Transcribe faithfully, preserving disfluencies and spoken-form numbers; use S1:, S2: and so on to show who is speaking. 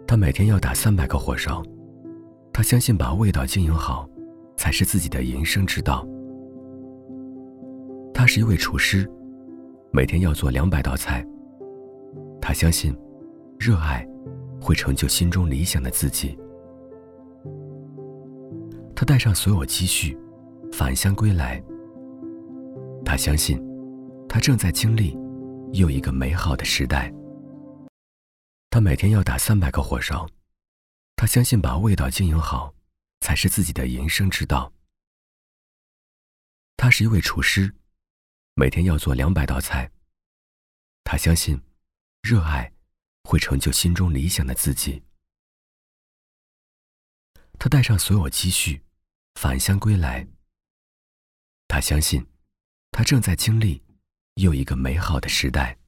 S1: 他每天要打三百个火烧，他相信把味道经营好才是自己的营生之道。他是一位厨师，每天要做两百道菜，他相信热爱会成就心中理想的自己。他带上所有积蓄返乡归来，他相信他正在经历又一个美好的时代。他每天要打三百个火烧，他相信把味道经营好才是自己的营生之道。他是一位厨师，每天要做两百道菜，他相信热爱会成就心中理想的自己。他带上所有积蓄返乡归来，他相信他正在经历又一个美好的时代。